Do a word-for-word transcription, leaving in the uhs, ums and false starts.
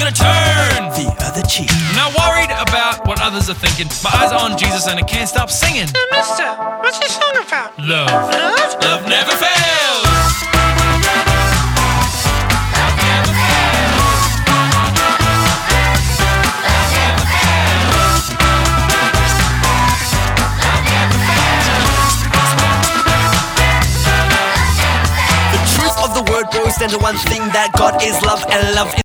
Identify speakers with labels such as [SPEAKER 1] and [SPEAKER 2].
[SPEAKER 1] gonna turn
[SPEAKER 2] the other cheek.
[SPEAKER 1] Not worried about what others are thinking. My eyes are on Jesus and I can't stop singing.
[SPEAKER 3] Hey, mister, what's this song about?
[SPEAKER 1] Love.
[SPEAKER 3] Love?
[SPEAKER 1] Love never fails.
[SPEAKER 2] The truth of the word boils down to one thing, that God is love and love is